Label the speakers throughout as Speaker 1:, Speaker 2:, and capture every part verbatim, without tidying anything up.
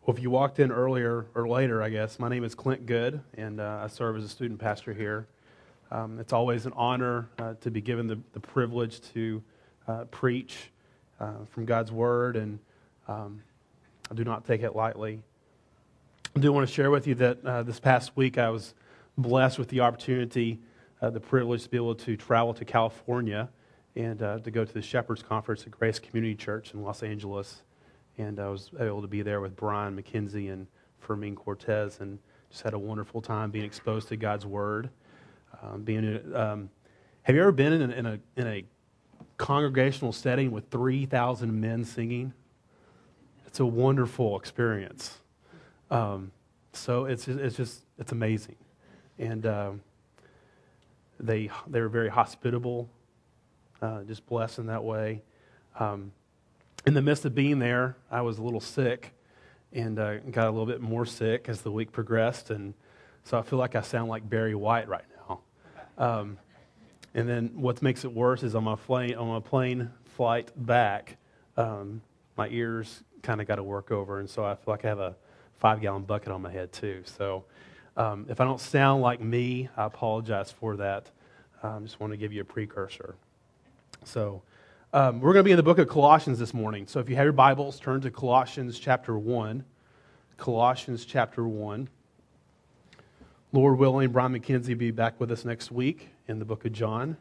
Speaker 1: Well, if you walked in earlier or later, I guess, my name is Clint Good, and uh, I serve as a student pastor here. Um, it's always an honor uh, to be given the, the privilege to uh, preach uh, from God's Word, and um, I do not take it lightly. I do want to share with you that uh, this past week I was blessed with the opportunity, uh, the privilege to be able to travel to California and uh, to go to the Shepherd's Conference at Grace Community Church in Los Angeles. And I was able to be there with Brian McKenzie and Fermin Cortez, and just had a wonderful time being exposed to God's Word. Um, being, um, have you ever been in a, in a in a congregational setting with three thousand men singing? It's a wonderful experience. Um, so it's it's just it's amazing, and um, they they were very hospitable, uh, just blessed in that way. Um, In the midst of being there, I was a little sick and uh, got a little bit more sick as the week progressed. And so I feel like I sound like Barry White right now. Um, and then what makes it worse is on my plane, on my plane flight back, um, my ears kind of got to work over. And so I feel like I have a five-gallon bucket on my head too. So um, if I don't sound like me, I apologize for that. I um, just want to give you a precursor. So... Um, we're going to be in the book of Colossians this morning. So if you have your Bibles, turn to Colossians chapter one. Colossians chapter one. Lord willing, Brian McKenzie will be back with us next week in the book of John.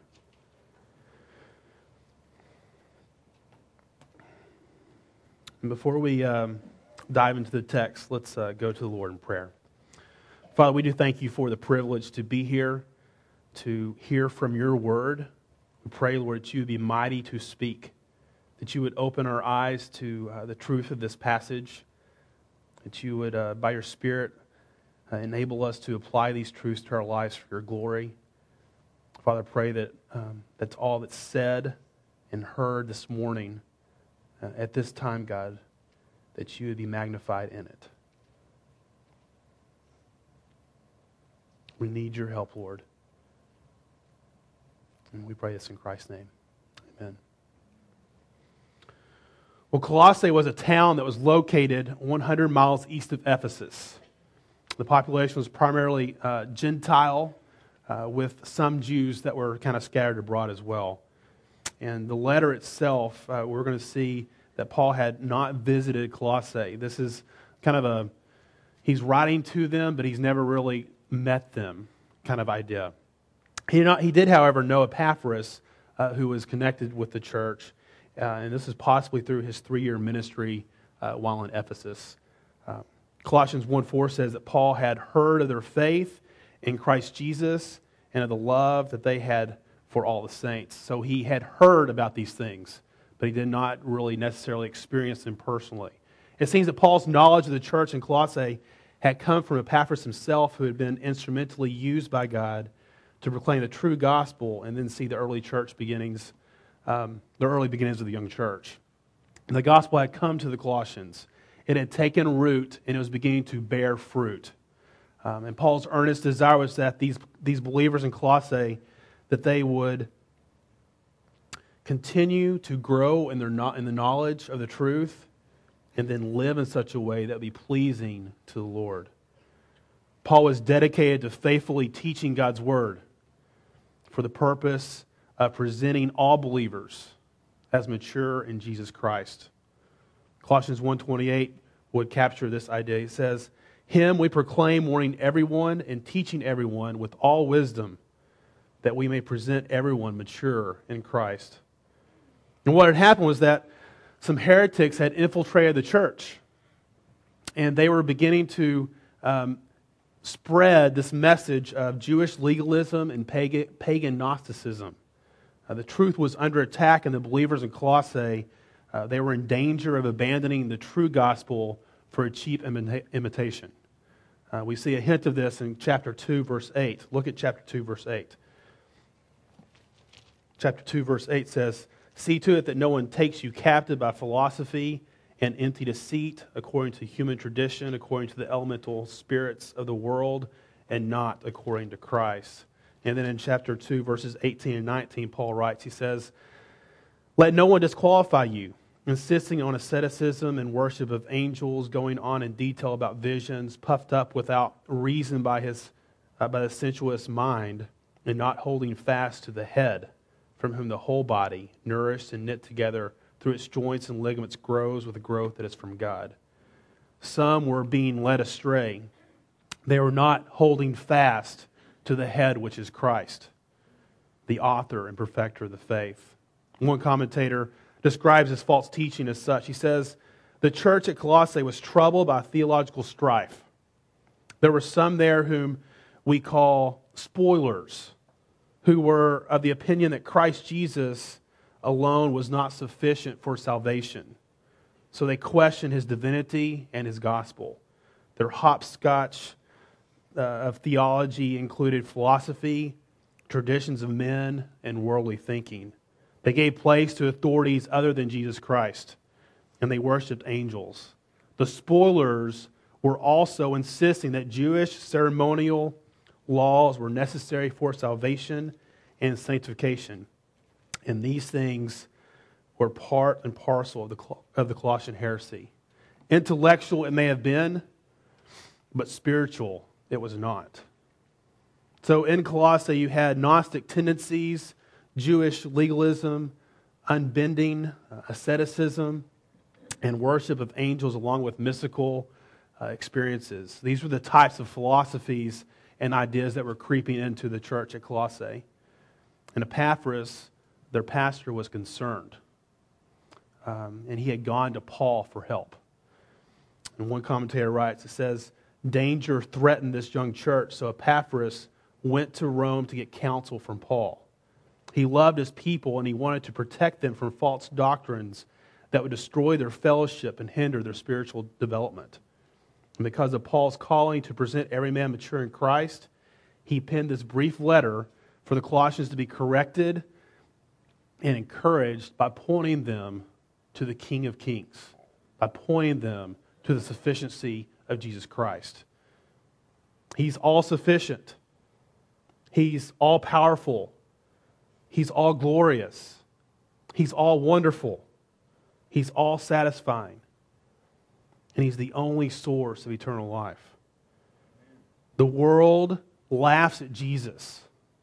Speaker 1: And before we um, dive into the text, let's uh, go to the Lord in prayer. Father, we do thank you for the privilege to be here, to hear from your word. We pray, Lord, that you would be mighty to speak, that you would open our eyes to uh, the truth of this passage, that you would, uh, by your Spirit, uh, enable us to apply these truths to our lives for your glory. Father, I pray that um, that's all that's said and heard this morning uh, at this time, God, that you would be magnified in it. We need your help, Lord. And we pray this in Christ's name. Amen. Well, Colossae was a town that was located one hundred miles east of Ephesus. The population was primarily uh, Gentile, uh, with some Jews that were kind of scattered abroad as well. And the letter itself, uh, we're going to see that Paul had not visited Colossae. This is kind of a, he's writing to them, but he's never really met them kind of idea. He, not, he did, however, know Epaphras, uh, who was connected with the church, uh, and this is possibly through his three-year ministry uh, while in Ephesus. Uh, Colossians one four says that Paul had heard of their faith in Christ Jesus and of the love that they had for all the saints. So he had heard about these things, but he did not really necessarily experience them personally. It seems that Paul's knowledge of the church in Colossae had come from Epaphras himself, who had been instrumentally used by God to proclaim the true gospel and then see the early church beginnings, um, the early beginnings of the young church. And the gospel had come to the Colossians. It had taken root and it was beginning to bear fruit. Um, and Paul's earnest desire was that these, these believers in Colossae, that they would continue to grow in, their no, in the knowledge of the truth and then live in such a way that would be pleasing to the Lord. Paul was dedicated to faithfully teaching God's word for the purpose of presenting all believers as mature in Jesus Christ. Colossians one twenty-eight would capture this idea. It says, "Him we proclaim, warning everyone and teaching everyone with all wisdom, that we may present everyone mature in Christ." And what had happened was that some heretics had infiltrated the church, and they were beginning to um, spread this message of Jewish legalism and pagan, pagan Gnosticism. Uh, the truth was under attack, and the believers in Colossae, uh, they were in danger of abandoning the true gospel for a cheap imita- imitation. Uh, we see a hint of this in chapter two, verse eight. Look at chapter two, verse eight. Chapter two, verse eight says, "See to it that no one takes you captive by philosophy and empty deceit, according to human tradition, according to the elemental spirits of the world, and not according to Christ." And then in chapter two, verses eighteen and nineteen, Paul writes, he says, "Let no one disqualify you insisting on asceticism and worship of angels, going on in detail about visions, puffed up without reason by his uh, by the sensuous mind, and not holding fast to the head, from whom the whole body, nourished and knit together through its joints and ligaments, grows with a growth that is from God. Some were being led astray. They were not holding fast to the head, which is Christ, the author and perfecter of the faith. One commentator describes this false teaching as such. He says, the church at Colossae was troubled by theological strife. There were some there whom we call spoilers, who were of the opinion that Christ Jesus alone was not sufficient for salvation. So they questioned his divinity and his gospel. Their hopscotch uh, of theology included philosophy, traditions of men, and worldly thinking. They gave place to authorities other than Jesus Christ, and they worshipped angels. The spoilers were also insisting that Jewish ceremonial laws were necessary for salvation and sanctification. And these things were part and parcel of the, of the Colossian heresy. Intellectual it may have been, but spiritual it was not. So in Colossae you had Gnostic tendencies, Jewish legalism, unbending, uh, asceticism, and worship of angels along with mystical uh, experiences. These were the types of philosophies and ideas that were creeping into the church at Colossae. And Epaphras, their pastor, was concerned. Um, and he had gone to Paul for help. And one commentator writes, it says, danger threatened this young church, so Epaphras went to Rome to get counsel from Paul. He loved his people and he wanted to protect them from false doctrines that would destroy their fellowship and hinder their spiritual development. And because of Paul's calling to present every man mature in Christ, he penned this brief letter for the Colossians to be corrected and encouraged by pointing them to the King of Kings, by pointing them to the sufficiency of Jesus Christ. He's all sufficient. He's all powerful. He's all glorious. He's all wonderful. He's all satisfying. And he's the only source of eternal life. The world laughs at Jesus.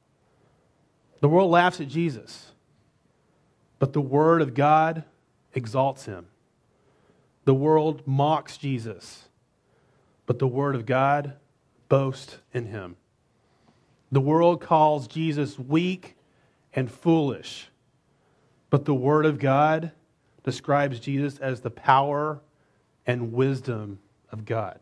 Speaker 1: The world laughs at Jesus. But the Word of God exalts him. The world mocks Jesus. But the Word of God boasts in him. The world calls Jesus weak and foolish. But the Word of God describes Jesus as the power and wisdom of God.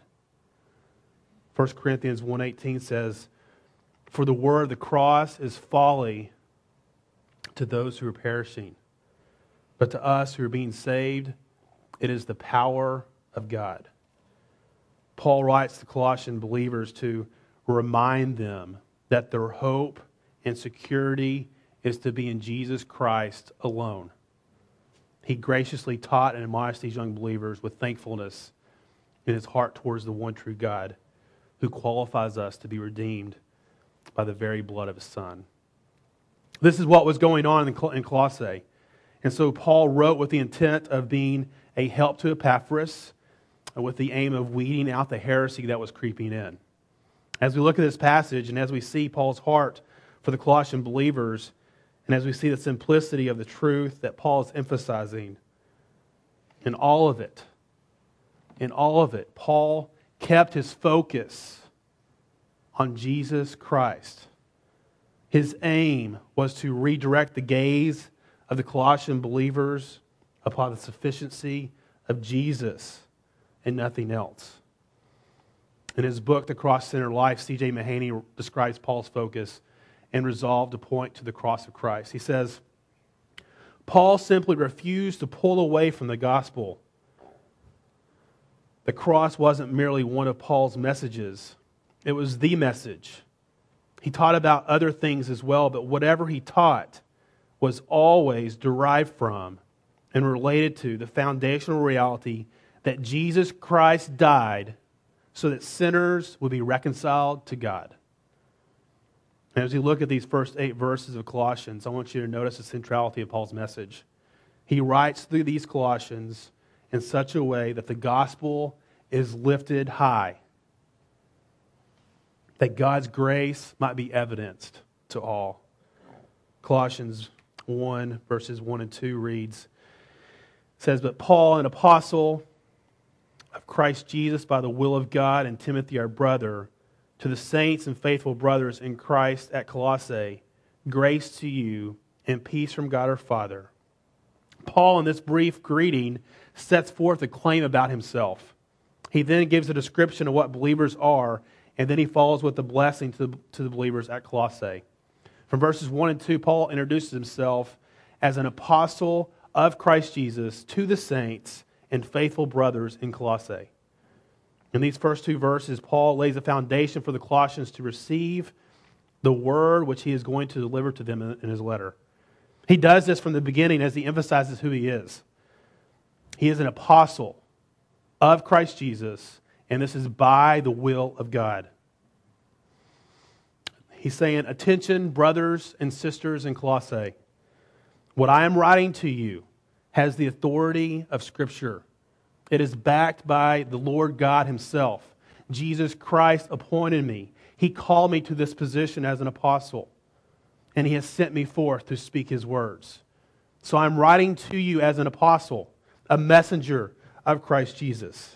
Speaker 1: First Corinthians one eighteen says, for the word of the cross is folly to those who are perishing. But to us who are being saved, it is the power of God. Paul writes to Colossian believers to remind them that their hope and security is to be in Jesus Christ alone. He graciously taught and admonished these young believers with thankfulness in his heart towards the one true God who qualifies us to be redeemed by the very blood of his Son. This is what was going on in Colossae. And so Paul wrote with the intent of being a help to Epaphras, with the aim of weeding out the heresy that was creeping in. As we look at this passage and as we see Paul's heart for the Colossian believers, and as we see the simplicity of the truth that Paul is emphasizing, in all of it, in all of it, Paul kept his focus on Jesus Christ. His aim was to redirect the gaze of the Colossian believers upon the sufficiency of Jesus and nothing else. In his book, The Cross-Centered Life, C J Mahaney describes Paul's focus and resolve to point to the cross of Christ. He says, Paul simply refused to pull away from the gospel. The cross wasn't merely one of Paul's messages. It was the message. He taught about other things as well, but whatever he taught was always derived from and related to the foundational reality that Jesus Christ died so that sinners would be reconciled to God. And as we look at these first eight verses of Colossians, I want you to notice the centrality of Paul's message. He writes through these Colossians in such a way that the gospel is lifted high, that God's grace might be evidenced to all. Colossians one, verses one and two reads, says, "But Paul, an apostle of Christ Jesus by the will of God, and Timothy our brother, to the saints and faithful brothers in Christ at Colossae, grace to you and peace from God our Father." Paul, in this brief greeting, sets forth a claim about himself. He then gives a description of what believers are, and then he follows with a blessing to the, to the believers at Colossae. From verses one and two, Paul introduces himself as an apostle of Christ Jesus to the saints and faithful brothers in Colossae. In these first two verses, Paul lays a foundation for the Colossians to receive the word which he is going to deliver to them in his letter. He does this from the beginning as he emphasizes who he is. He is an apostle of Christ Jesus, and this is by the will of God. He's saying, attention, brothers and sisters in Colossae. What I am writing to you has the authority of Scripture. It is backed by the Lord God Himself. Jesus Christ appointed me. He called me to this position as an apostle, and He has sent me forth to speak His words. So I'm writing to you as an apostle, a messenger of Christ Jesus.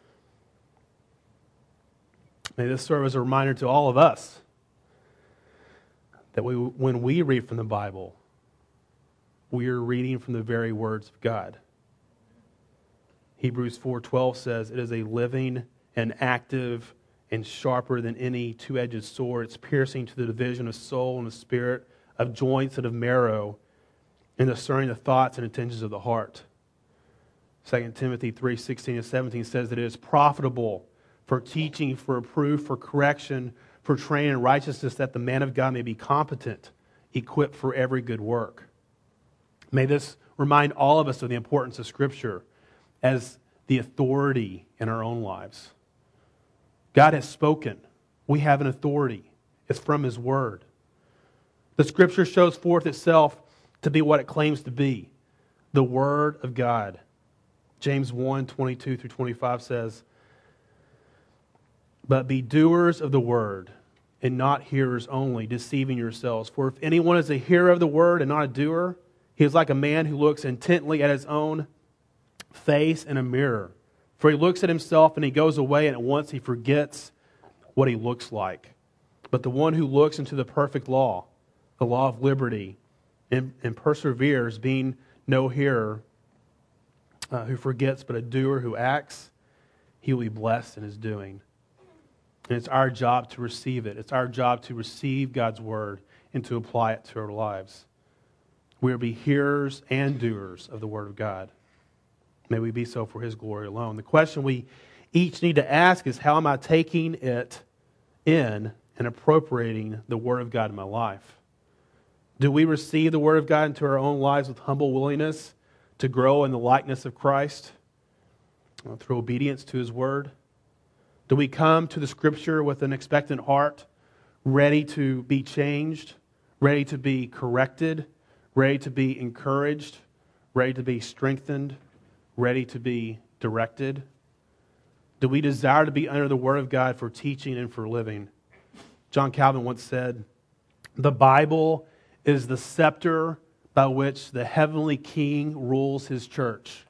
Speaker 1: May this serve as a reminder to all of us that we, when we read from the Bible, we are reading from the very words of God. Hebrews four twelve says, "It is a living and active and sharper than any two-edged sword. It's piercing to the division of soul and of spirit, of joints and of marrow, and discerning the thoughts and intentions of the heart." Second Timothy three sixteen and seventeen says that it is profitable for teaching, for reproof, for correction, for training in righteousness, that the man of God may be competent, equipped for every good work. May this remind all of us of the importance of Scripture as the authority in our own lives. God has spoken. We have an authority. It's from His Word. The Scripture shows forth itself to be what it claims to be, the Word of God. James one twenty-two through twenty-five says, "But be doers of the Word, and not hearers only, deceiving yourselves. For if anyone is a hearer of the Word and not a doer, he is like a man who looks intently at his own face in a mirror. For he looks at himself and he goes away, and at once he forgets what he looks like. But the one who looks into the perfect law, the law of liberty, and, and perseveres, being no hearer uh, who forgets, but a doer who acts, he will be blessed in his doing." And it's our job to receive it. It's our job to receive God's Word and to apply it to our lives. We are to be hearers and doers of the Word of God. May we be so for His glory alone. The question we each need to ask is, how am I taking it in and appropriating the Word of God in my life? Do we receive the Word of God into our own lives with humble willingness to grow in the likeness of Christ uh, through obedience to His Word? Do we come to the Scripture with an expectant heart, ready to be changed, ready to be corrected, ready to be encouraged, ready to be strengthened, ready to be directed? Do we desire to be under the Word of God for teaching and for living? John Calvin once said, "The Bible is the scepter by which the heavenly King rules His church."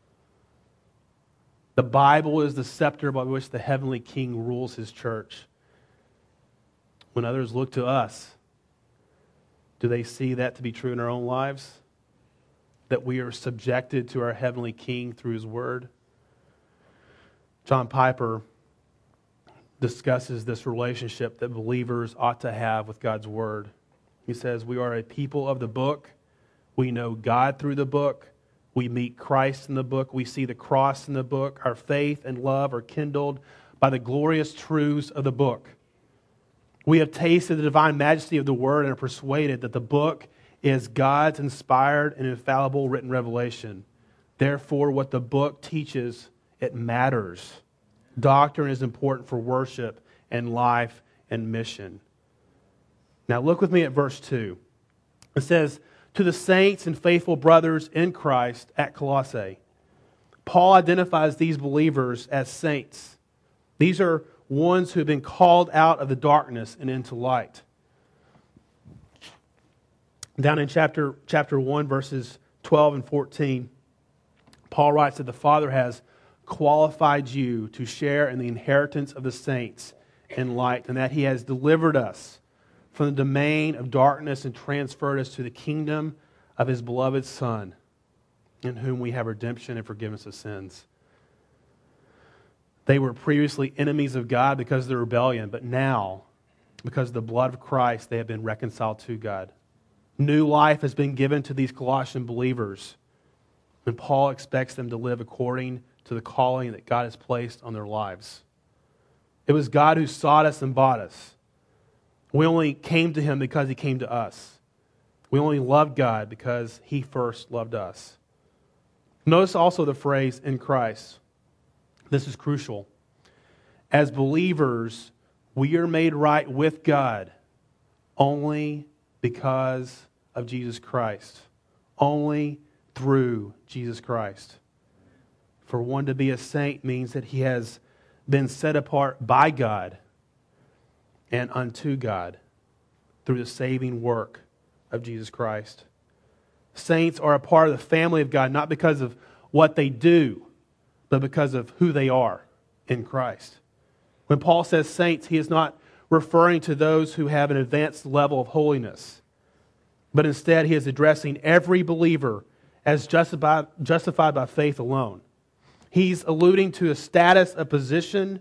Speaker 1: The Bible is the scepter by which the heavenly King rules His church. When others look to us, do they see that to be true in our own lives? That we are subjected to our heavenly King through His Word? John Piper discusses this relationship that believers ought to have with God's Word. He says, "We are a people of the book. We know God through the book. We meet Christ in the book. We see the cross in the book. Our faith and love are kindled by the glorious truths of the book. We have tasted the divine majesty of the Word and are persuaded that the book is God's inspired and infallible written revelation. Therefore, what the book teaches, it matters. Doctrine is important for worship and life and mission." Now look with me at verse two. It says, to the saints and faithful brothers in Christ at Colossae. Paul identifies these believers as saints. These are ones who have been called out of the darkness and into light. Down in chapter, chapter one, verses twelve and fourteen, Paul writes that the Father has qualified you to share in the inheritance of the saints in light, and that He has delivered us from the domain of darkness and transferred us to the kingdom of His beloved Son, in whom we have redemption and forgiveness of sins. They were previously enemies of God because of their rebellion, but now, because of the blood of Christ, they have been reconciled to God. New life has been given to these Colossian believers, and Paul expects them to live according to the calling that God has placed on their lives. It was God who sought us and bought us. We only came to Him because He came to us. We only loved God because He first loved us. Notice also the phrase, in Christ. This is crucial. As believers, we are made right with God only because of Jesus Christ. Only through Jesus Christ. For one to be a saint means that he has been set apart by God and unto God through the saving work of Jesus Christ. Saints are a part of the family of God, not because of what they do, but because of who they are in Christ. When Paul says saints, he is not referring to those who have an advanced level of holiness, but instead he is addressing every believer as justified, justified by faith alone. He's alluding to a status, a position,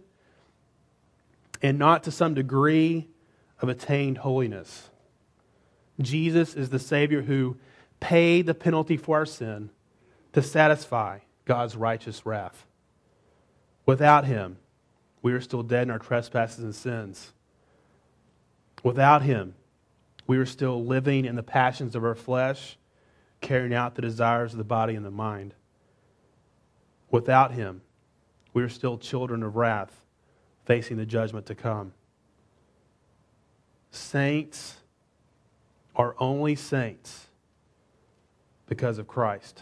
Speaker 1: and not to some degree of attained holiness. Jesus is the Savior who paid the penalty for our sin to satisfy God's righteous wrath. Without Him, we are still dead in our trespasses and sins. Without Him, we are still living in the passions of our flesh, carrying out the desires of the body and the mind. Without Him, we are still children of wrath, facing the judgment to come. Saints are only saints because of Christ.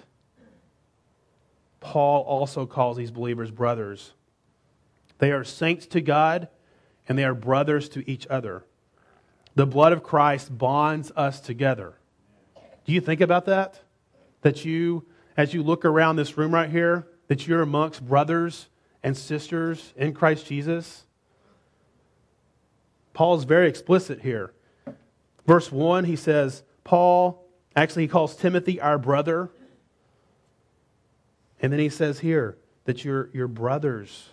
Speaker 1: Paul also calls these believers brothers. They are saints to God, and they are brothers to each other. The blood of Christ bonds us together. Do you think about that? That you, as you look around this room right here, that you're amongst brothers and sisters in Christ Jesus? Paul is very explicit here. Verse one, he says, Paul, actually he calls Timothy our brother. And then he says here that you're, you're brothers.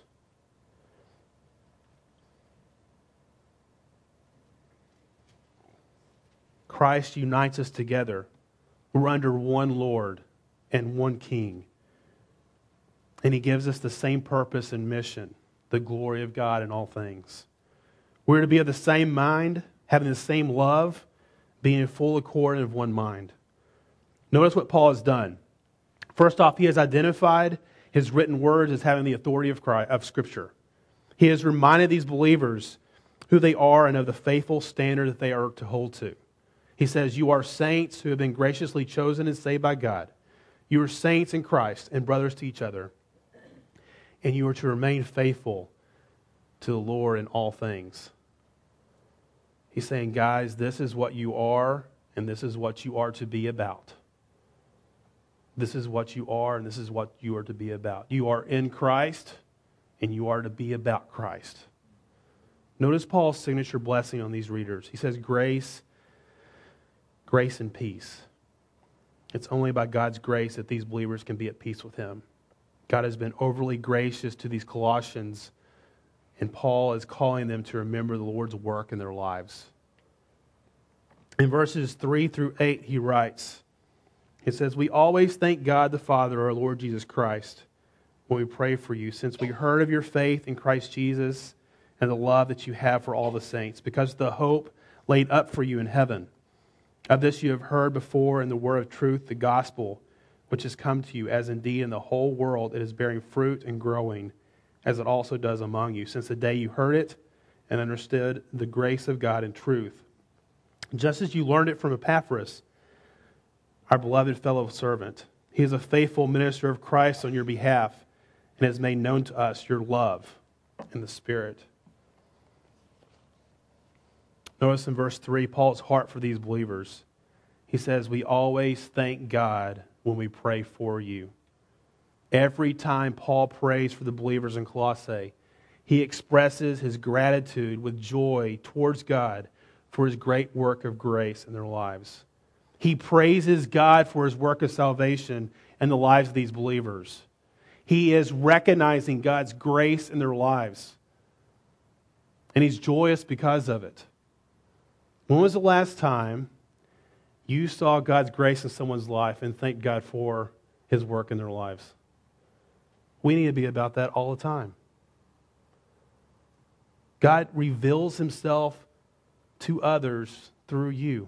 Speaker 1: Christ unites us together. We're under one Lord and one King. And He gives us the same purpose and mission, the glory of God in all things. We're to be of the same mind, having the same love, being in full accord and of one mind. Notice what Paul has done. First off, he has identified his written words as having the authority of Christ, of Scripture. He has reminded these believers who they are and of the faithful standard that they are to hold to. He says, you are saints who have been graciously chosen and saved by God. You are saints in Christ and brothers to each other. And you are to remain faithful to the Lord in all things. He's saying, guys, this is what you are, and this is what you are to be about. This is what you are, and this is what you are to be about. You are in Christ, and you are to be about Christ. Notice Paul's signature blessing on these readers. He says, grace, grace and peace. It's only by God's grace that these believers can be at peace with Him. God has been overly gracious to these Colossians, and Paul is calling them to remember the Lord's work in their lives. In verses three through eight, he writes, he says, we always thank God the Father, our Lord Jesus Christ, when we pray for you, since we heard of your faith in Christ Jesus and the love that you have for all the saints, because of the hope laid up for you in heaven. Of this you have heard before in the word of truth, the gospel, which has come to you, as indeed in the whole world it is bearing fruit and growing, as it also does among you, since the day you heard it and understood the grace of God in truth. Just as you learned it from Epaphras, our beloved fellow servant. He is a faithful minister of Christ on your behalf and has made known to us your love in the Spirit. Notice in verse three, Paul's heart for these believers. He says, we always thank God when we pray for you. Every time Paul prays for the believers in Colossae, he expresses his gratitude with joy towards God for his great work of grace in their lives. He praises God for his work of salvation in the lives of these believers. He is recognizing God's grace in their lives. And he's joyous because of it. When was the last time you saw God's grace in someone's life and thanked God for his work in their lives? We need to be about that all the time. God reveals himself to others through you.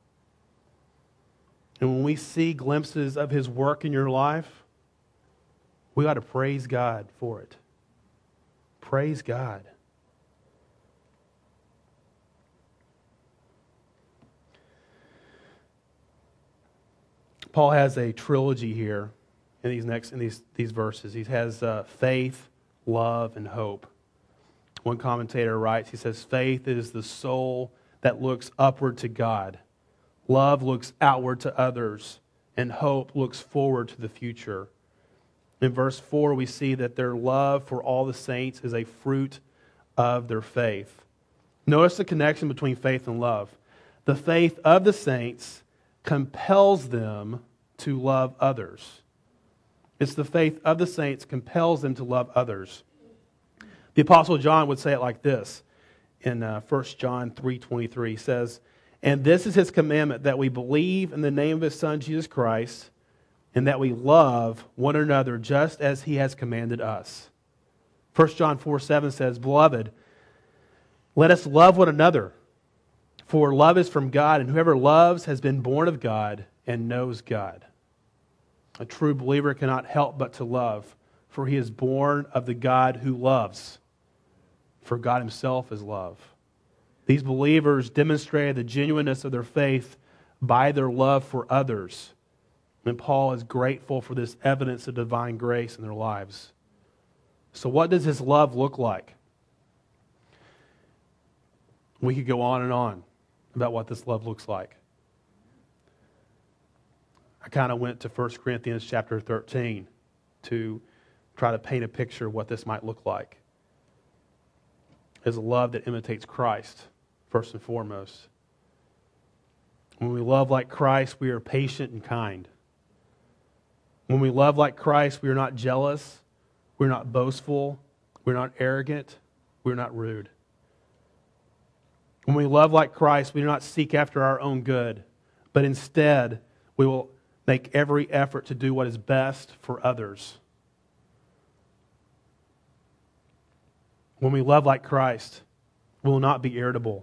Speaker 1: And when we see glimpses of his work in your life, we got to praise God for it. Praise God. Paul has a trilogy here in these next in these these verses. He has uh, faith, love, and hope. One commentator writes, he says, faith is the soul that looks upward to God. Love looks outward to others, and hope looks forward to the future. In verse four, we see that their love for all the saints is a fruit of their faith. Notice the connection between faith and love. The faith of the saints compels them to love others. It's the faith of the saints compels them to love others. The Apostle John would say it like this in uh, First John three twenty-three. He says, and this is his commandment, that we believe in the name of his Son, Jesus Christ, and that we love one another just as he has commanded us. First John four seven says, beloved, let us love one another, for love is from God, and whoever loves has been born of God and knows God. A true believer cannot help but to love, for he is born of the God who loves. For God himself is love. These believers demonstrated the genuineness of their faith by their love for others. And Paul is grateful for this evidence of divine grace in their lives. So what does his love look like? We could go on and on about what this love looks like. I kind of went to First Corinthians chapter thirteen to try to paint a picture of what this might look like. It's a love that imitates Christ, first and foremost. When we love like Christ, we are patient and kind. When we love like Christ, we are not jealous, we're not boastful, we're not arrogant, we're not rude. When we love like Christ, we do not seek after our own good, but instead we will make every effort to do what is best for others. When we love like Christ, we will not be irritable.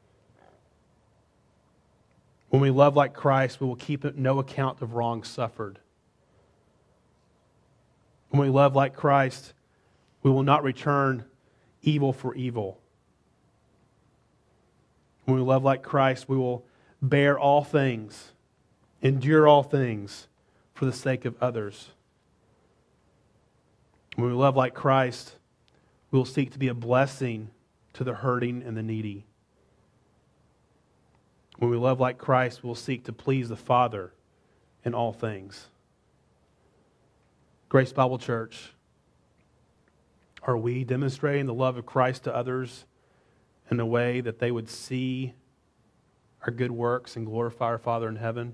Speaker 1: When we love like Christ, we will keep no account of wrong suffered. When we love like Christ, we will not return evil for evil. When we love like Christ, we will bear all things, endure all things for the sake of others. When we love like Christ, we will seek to be a blessing to the hurting and the needy. When we love like Christ, we will seek to please the Father in all things. Grace Bible Church, are we demonstrating the love of Christ to others in a way that they would see our good works and glorify our Father in heaven?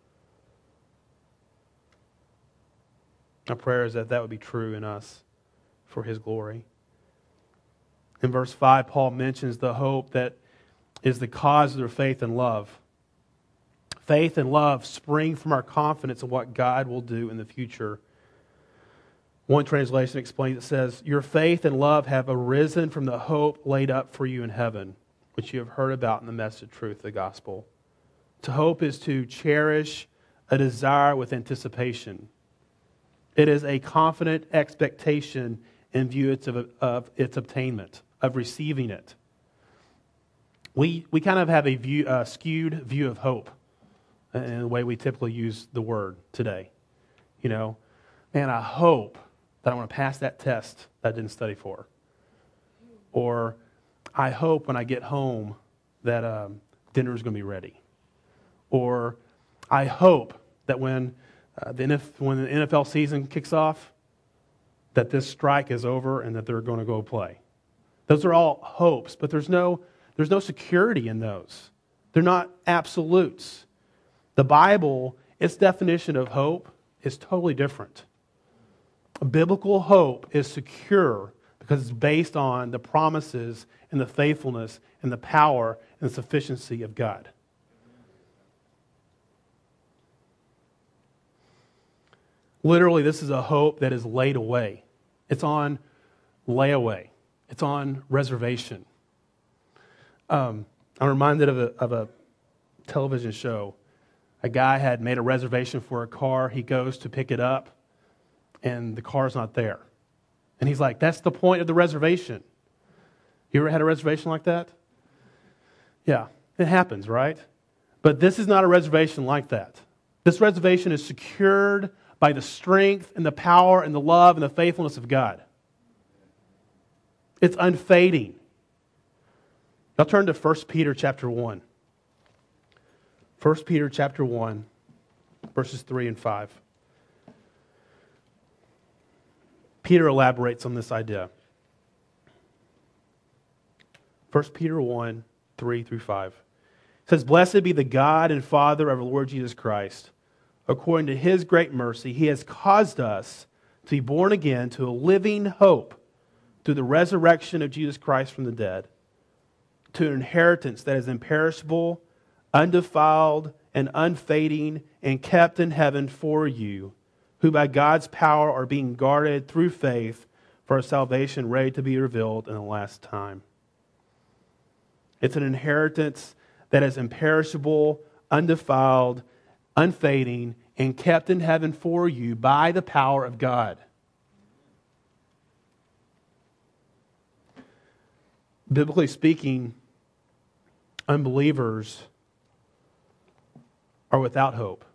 Speaker 1: Our prayer is that that would be true in us for His glory. In verse five, Paul mentions the hope that is the cause of their faith and love. Faith and love spring from our confidence in what God will do in the future. One translation explains, it says, your faith and love have arisen from the hope laid up for you in heaven, which you have heard about in the message of truth, the gospel. To hope is to cherish a desire with anticipation. It is a confident expectation in view of, of its obtainment, of receiving it. We we kind of have a view, a skewed view of hope. in the way we typically use the word today. You know, man, I hope that I'm going to pass that test that I didn't study for. Or I hope when I get home that um, dinner is going to be ready. Or I hope that when uh, the N F, when the N F L season kicks off, that this strike is over and that they're going to go play. Those are all hopes, but there's no there's no security in those. They're not absolutes. The Bible, its definition of hope is totally different. A biblical hope is secure because it's based on the promises and the faithfulness and the power and the sufficiency of God. Literally, this is a hope that is laid away. It's on layaway. It's on reservation. Um, I'm reminded of a, of a television show. A guy had made a reservation for a car. He goes to pick it up, and the car's not there. And he's like, that's the point of the reservation. You ever had a reservation like that? Yeah, it happens, right? But this is not a reservation like that. This reservation is secured by the strength and the power and the love and the faithfulness of God. It's unfading. Now turn to First Peter chapter one. First Peter chapter one, verses three and five. Peter elaborates on this idea. First Peter one, three through five. It says, "Blessed be the God and Father of our Lord Jesus Christ. According to His great mercy, He has caused us to be born again to a living hope through the resurrection of Jesus Christ from the dead, to an inheritance that is imperishable, undefiled, and unfading, and kept in heaven for you, who by God's power are being guarded through faith for a salvation ready to be revealed in the last time." It's an inheritance that is imperishable, undefiled, unfading, and kept in heaven for you by the power of God. Biblically speaking, unbelievers are without hope.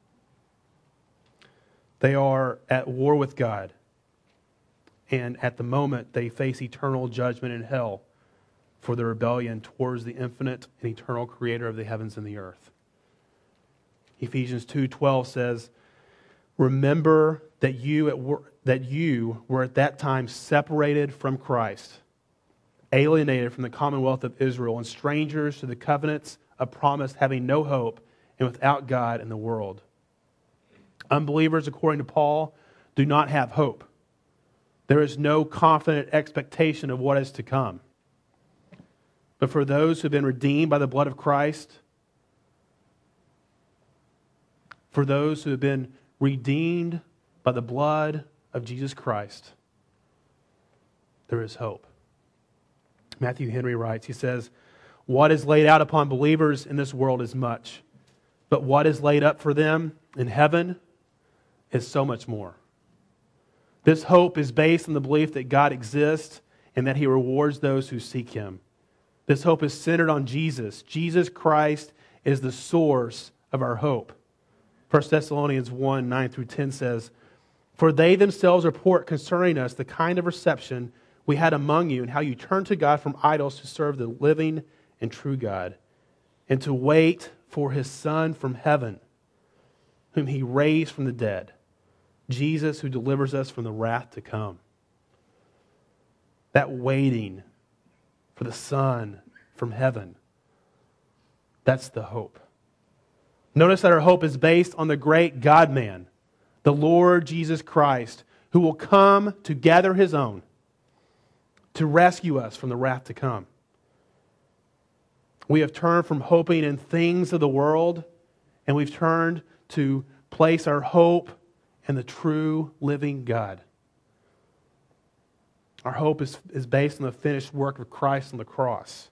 Speaker 1: They are at war with God. And at the moment, they face eternal judgment in hell for their rebellion towards the infinite and eternal creator of the heavens and the earth. Ephesians two twelve says, "Remember that you, at wor- that you were at that time separated from Christ, alienated from the commonwealth of Israel, and strangers to the covenants of promise, having no hope and without God in the world." Unbelievers, according to Paul, do not have hope. There is no confident expectation of what is to come. But for those who have been redeemed by the blood of Christ, for those who have been redeemed by the blood of Jesus Christ, there is hope. Matthew Henry writes, he says, "What is laid out upon believers in this world is much, but what is laid up for them in heaven is so much more." This hope is based on the belief that God exists and that He rewards those who seek Him. This hope is centered on Jesus. Jesus Christ is the source of our hope. First Thessalonians one, nine through ten says, "For they themselves report concerning us the kind of reception we had among you, and how you turned to God from idols to serve the living and true God, and to wait for His Son from heaven, whom He raised from the dead, Jesus, who delivers us from the wrath to come." That waiting for the Son from heaven, that's the hope. Notice that our hope is based on the great God-man, the Lord Jesus Christ, who will come to gather His own, to rescue us from the wrath to come. We have turned from hoping in things of the world, and we've turned to place our hope in the true living God. Our hope is, is based on the finished work of Christ on the cross.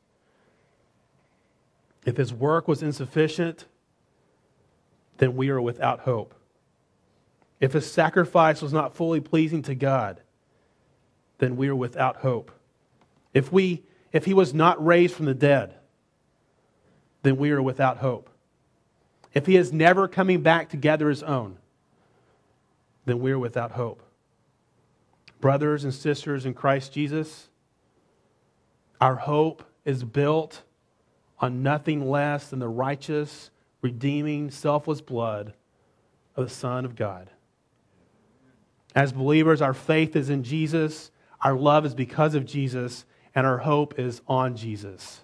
Speaker 1: If His work was insufficient, then we are without hope. If His sacrifice was not fully pleasing to God, then we are without hope. If we, if He was not raised from the dead, then we are without hope. if he is never coming back to gather his own, then we're without hope. Brothers and sisters in Christ Jesus, our hope is built on nothing less than the righteous, redeeming, selfless blood of the Son of God. As believers, our faith is in Jesus, our love is because of Jesus, and our hope is on Jesus.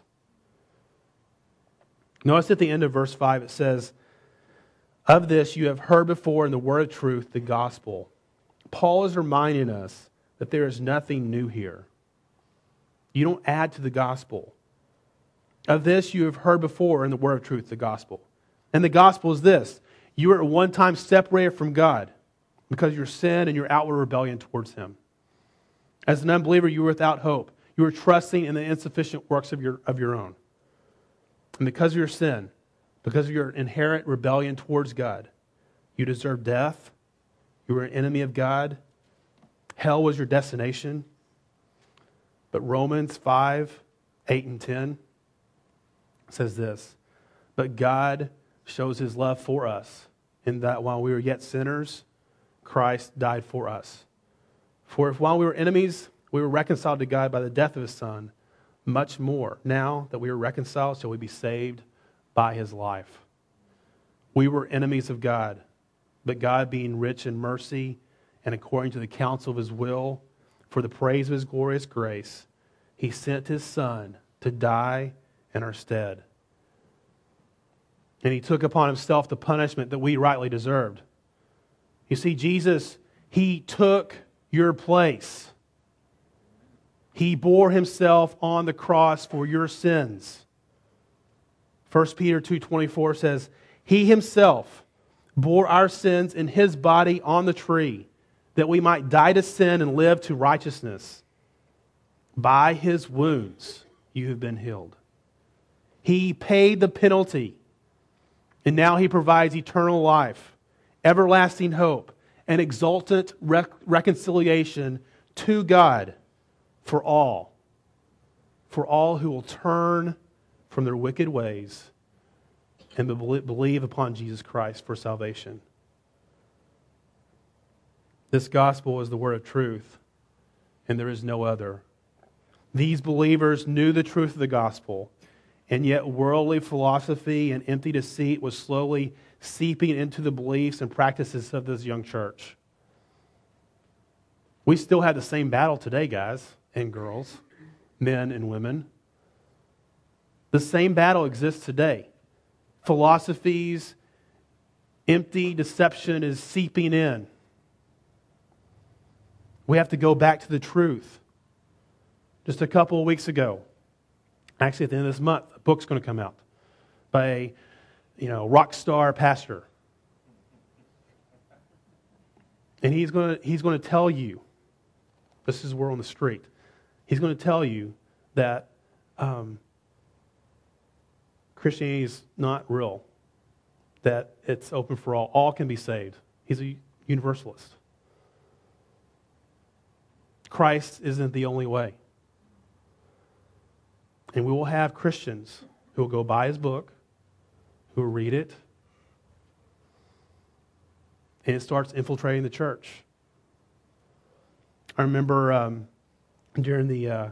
Speaker 1: Notice at the end of verse five it says, "Of this you have heard before in the word of truth, the gospel." Paul is reminding us that there is nothing new here. You don't add to the gospel. Of this you have heard before in the word of truth, the gospel. And the gospel is this: you were at one time separated from God because of your sin and your outward rebellion towards Him. As an unbeliever, you were without hope. You were trusting in the insufficient works of your, of your own. And because of your sin, because of your inherent rebellion towards God, you deserved death. You were an enemy of God. Hell was your destination. But Romans five, eight and ten says this: "But God shows His love for us, in that while we were yet sinners, Christ died for us. For if while we were enemies, we were reconciled to God by the death of His Son, much more, now that we are reconciled, shall we be saved by His life." We were enemies of God, but God, being rich in mercy and according to the counsel of His will, for the praise of His glorious grace, He sent His Son to die in our stead. And He took upon Himself the punishment that we rightly deserved. You see, Jesus, He took your place. He bore Himself on the cross for your sins. First Peter two twenty-four says, "He Himself bore our sins in His body on the tree, that we might die to sin and live to righteousness. By His wounds you have been healed." He paid the penalty, and now He provides eternal life, everlasting hope, and exultant rec- reconciliation to God for all, for all who will turn from their wicked ways and be- believe upon Jesus Christ for salvation. This gospel is the word of truth, and there is no other. These believers knew the truth of the gospel, and yet worldly philosophy and empty deceit was slowly seeping into the beliefs and practices of this young church. We still have the same battle today, guys and girls, men and women. The same battle exists today. Philosophies, empty deception is seeping in. We have to go back to the truth. Just a couple of weeks ago, actually at the end of this month, a book's going to come out by a you know, rock star pastor. And he's going to, he's going to tell you, this is where on the street, he's going to tell you that um, Christianity is not real, that it's open for all. All can be saved. He's a universalist. Christ isn't the only way. And we will have Christians who will go buy his book, who will read it, and it starts infiltrating the church. I remember um, during the uh,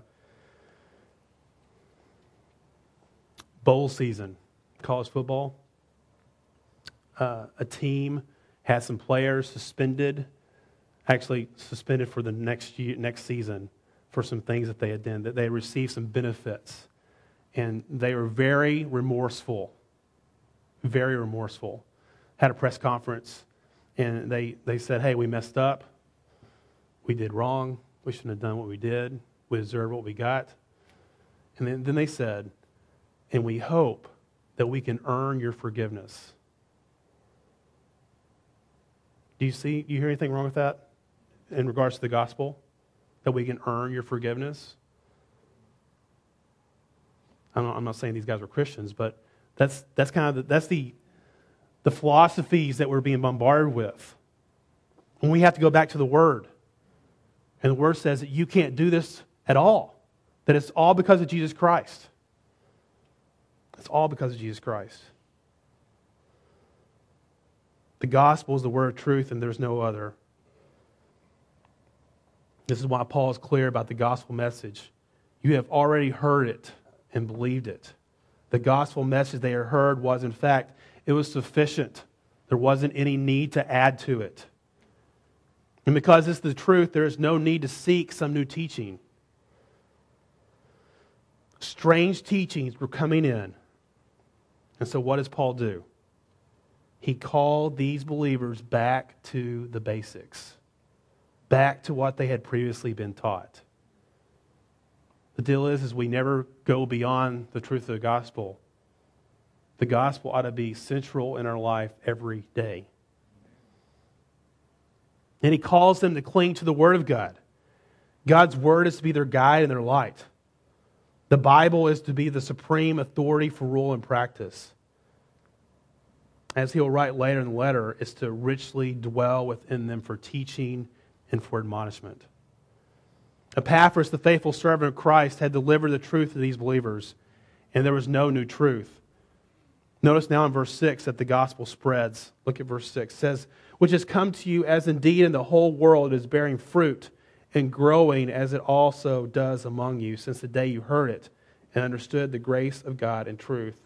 Speaker 1: bowl season, college football, uh, a team had some players suspended, actually suspended for the next year, next season for some things that they had done, that they received some benefits. And they were very remorseful, very remorseful. Had a press conference, and they, they said, hey, we messed up. We did wrong. We shouldn't have done what we did. We deserve what we got. And then, then they said, and we hope that we can earn your forgiveness. Do you see, do you hear anything wrong with that in regards to the gospel? That we can earn your forgiveness? I'm not, I'm not saying these guys were Christians, but that's that's kind of the, that's the the philosophies that we're being bombarded with. And we have to go back to the Word. And the Word says that you can't do this at all. That it's all because of Jesus Christ. It's all because of Jesus Christ. The gospel is the word of truth, and there's no other. This is why Paul is clear about the gospel message. You have already heard it and believed it. The gospel message they had heard was, in fact, it was sufficient. There wasn't any need to add to it. And because it's the truth, there is no need to seek some new teaching. Strange teachings were coming in. And so what does Paul do? He called these believers back to the basics, back to what they had previously been taught. The deal is, is we never go beyond the truth of the gospel. The gospel ought to be central in our life every day. And he calls them to cling to the Word of God. God's Word is to be their guide and their light. The Bible is to be the supreme authority for rule and practice. As he'll write later in the letter, is to richly dwell within them for teaching and for admonishment. Epaphras, the faithful servant of Christ, had delivered the truth to these believers, and there was no new truth. Notice now in verse six that the gospel spreads. Look at verse six. It says, which has come to you as indeed in the whole world is bearing fruit and growing as it also does among you since the day you heard it and understood the grace of God and truth.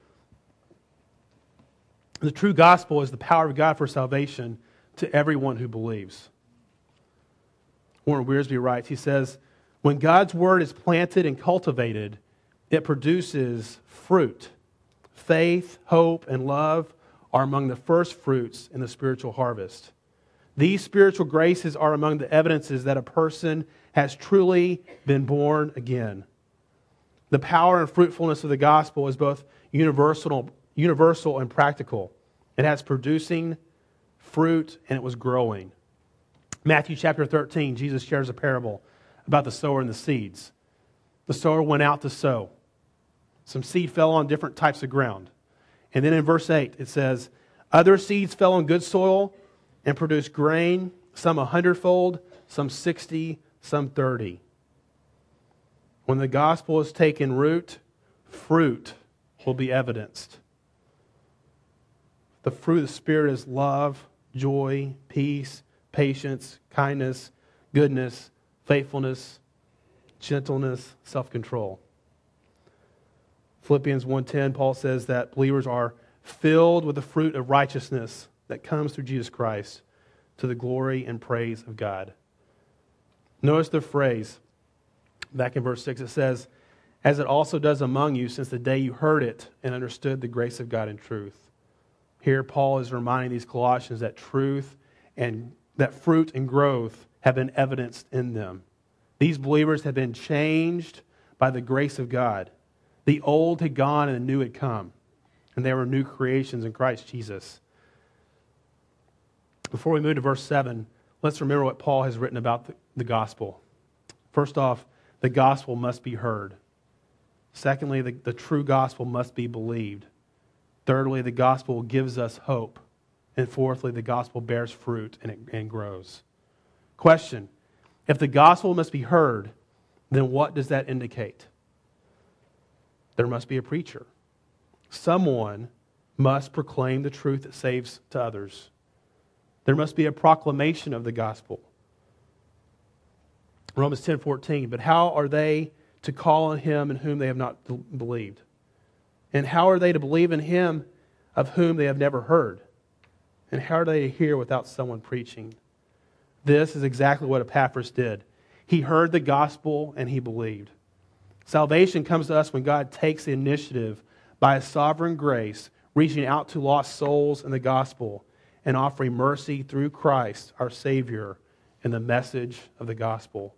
Speaker 1: The true gospel is the power of God for salvation to everyone who believes. Warren Wiersbe writes, he says, when God's word is planted and cultivated, it produces fruit. Faith, hope, and love are among the first fruits in the spiritual harvest. These spiritual graces are among the evidences that a person has truly been born again. The power and fruitfulness of the gospel is both universal, universal and practical. It has producing fruit and it was growing. Matthew chapter thirteen, Jesus shares a parable about the sower and the seeds. The sower went out to sow. Some seed fell on different types of ground. And then in verse eight, it says, other seeds fell on good soil and produced grain, some a hundredfold, some sixty, some thirty. When the gospel is taken root, fruit will be evidenced. The fruit of the Spirit is love, joy, peace, patience, kindness, goodness, faithfulness, gentleness, self-control. Philippians one ten, Paul says that believers are filled with the fruit of righteousness that comes through Jesus Christ to the glory and praise of God. Notice the phrase back in verse six. It says, as it also does among you since the day you heard it and understood the grace of God in truth. Here Paul is reminding these Colossians that truth and that fruit and growth have been evidenced in them. These believers have been changed by the grace of God. The old had gone and the new had come. And they were new creations in Christ Jesus. Before we move to verse seven, let's remember what Paul has written about the, the gospel. First off, the gospel must be heard. Secondly, the, the true gospel must be believed. Thirdly, the gospel gives us hope. And fourthly, the gospel bears fruit and, it, and grows. Question, if the gospel must be heard, then what does that indicate? There must be a preacher. Someone must proclaim the truth that saves to others. There must be a proclamation of the gospel. Romans ten fourteen, but how are they to call on him in whom they have not believed? And how are they to believe in him of whom they have never heard? And how are they to hear without someone preaching? This is exactly what Epaphras did. He heard the gospel and he believed. Salvation comes to us when God takes the initiative by His sovereign grace, reaching out to lost souls in the gospel and offering mercy through Christ, our Savior, in the message of the gospel.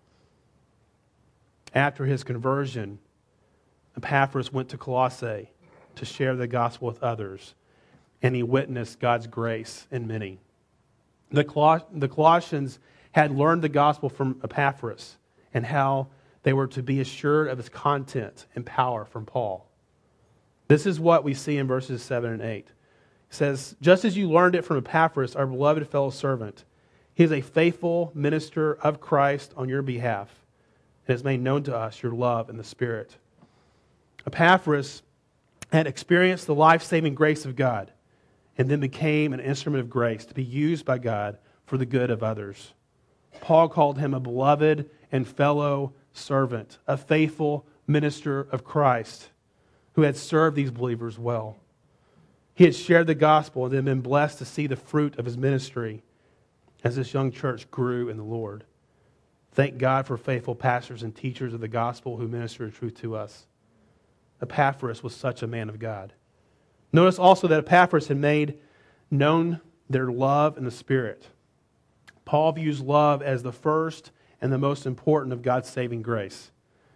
Speaker 1: After his conversion, Epaphras went to Colossae to share the gospel with others, and he witnessed God's grace in many. The, Coloss- the Colossians had learned the gospel from Epaphras and how they were to be assured of its content and power from Paul. This is what we see in verses seven and eight. It says, just as you learned it from Epaphras, our beloved fellow servant, he is a faithful minister of Christ on your behalf and has made known to us your love in the Spirit. Epaphras had experienced the life-saving grace of God, and then became an instrument of grace to be used by God for the good of others. Paul called him a beloved and fellow servant, a faithful minister of Christ who had served these believers well. He had shared the gospel and then been blessed to see the fruit of his ministry as this young church grew in the Lord. Thank God for faithful pastors and teachers of the gospel who minister the truth to us. Epaphras was such a man of God. Notice also that Epaphras had made known their love in the Spirit. Paul views love as the first and the most important of God's saving grace.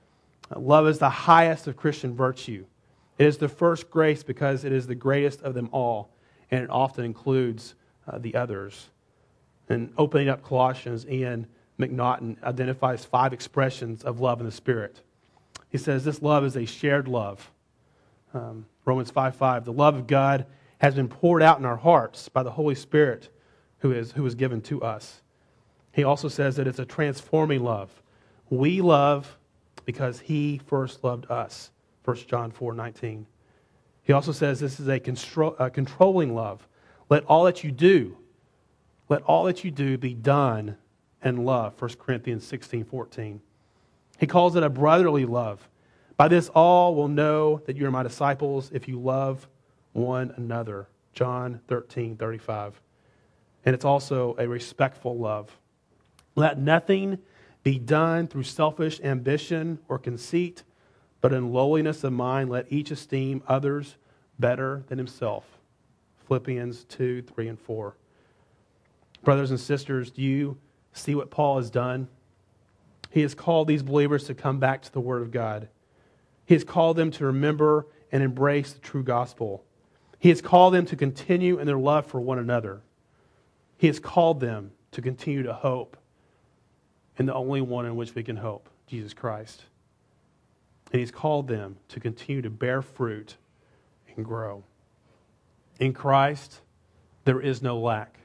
Speaker 1: Love is the highest of Christian virtue. It is the first grace because it is the greatest of them all, and it often includes uh, the others. And opening up Colossians, Ian McNaughton identifies five expressions of love in the Spirit. He says this love is a shared love. Um, Romans five five, the love of God has been poured out in our hearts by the Holy Spirit who is, who is given to us. He also says that it's a transforming love. We love because He first loved us. First John four nineteen. He also says this is a, control, a controlling love. Let all that you do, let all that you do be done in love. First Corinthians sixteen fourteen. He calls it a brotherly love. By this all will know that you are my disciples if you love one another. John thirteen thirty-five. And it's also a respectful love. Let nothing be done through selfish ambition or conceit, but in lowliness of mind, let each esteem others better than himself. Philippians two, three, and four. Brothers and sisters, do you see what Paul has done? He has called these believers to come back to the Word of God. He has called them to remember and embrace the true gospel. He has called them to continue in their love for one another. He has called them to continue to hope in the only one in which we can hope, Jesus Christ. And He's called them to continue to bear fruit and grow. In Christ, there is no lack.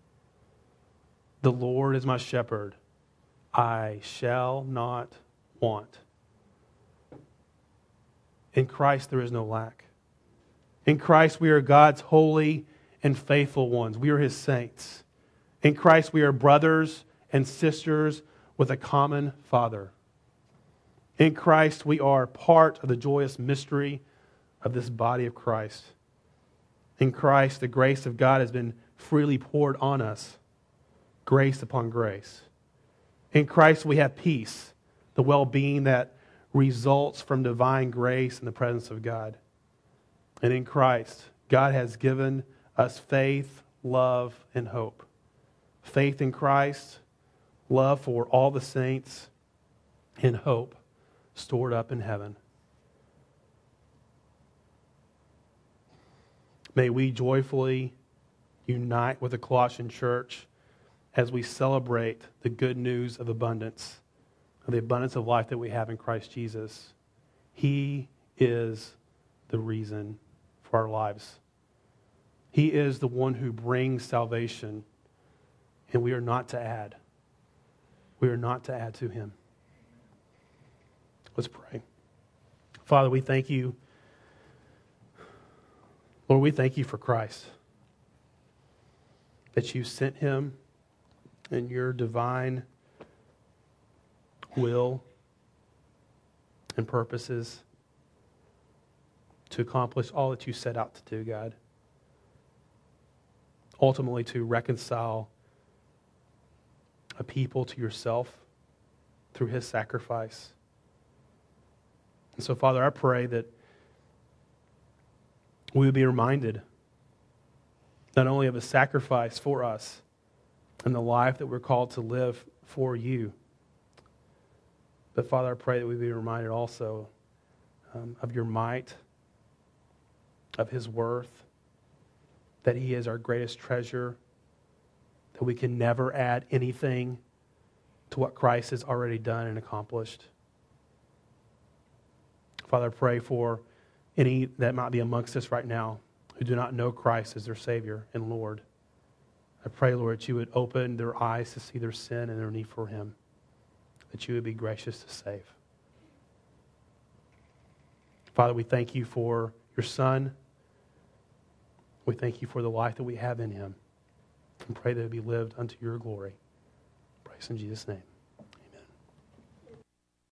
Speaker 1: The Lord is my shepherd. I shall not want. In Christ, there is no lack. In Christ, we are God's holy and faithful ones. We are His saints. In Christ, we are brothers and sisters with a common Father. In Christ, we are part of the joyous mystery of this body of Christ. In Christ, the grace of God has been freely poured on us, grace upon grace. In Christ, we have peace, the well-being that results from divine grace in the presence of God. And in Christ, God has given us faith, love, and hope. Faith in Christ, love for all the saints, and hope stored up in heaven. May we joyfully unite with the Colossian church as we celebrate the good news of abundance, of the abundance of life that we have in Christ Jesus. He is the reason for our lives. He is the one who brings salvation, and we are not to add. We are not to add to Him. Let's pray. Father, we thank you. Lord, we thank you for Christ, that you sent Him in your divine will and purposes to accomplish all that you set out to do, God. Ultimately, to reconcile a people to yourself through His sacrifice. And so, Father, I pray that we would be reminded not only of a sacrifice for us and the life that we're called to live for you, but Father, I pray that we be reminded also um, of your might, of His worth, that He is our greatest treasure, that we can never add anything to what Christ has already done and accomplished. Father, I pray for any that might be amongst us right now who do not know Christ as their Savior and Lord. I pray, Lord, that you would open their eyes to see their sin and their need for Him, that you would be gracious to save. Father, we thank you for your Son, We thank you for the life that we have in him and pray that it be lived unto your glory. Praise in Jesus' name.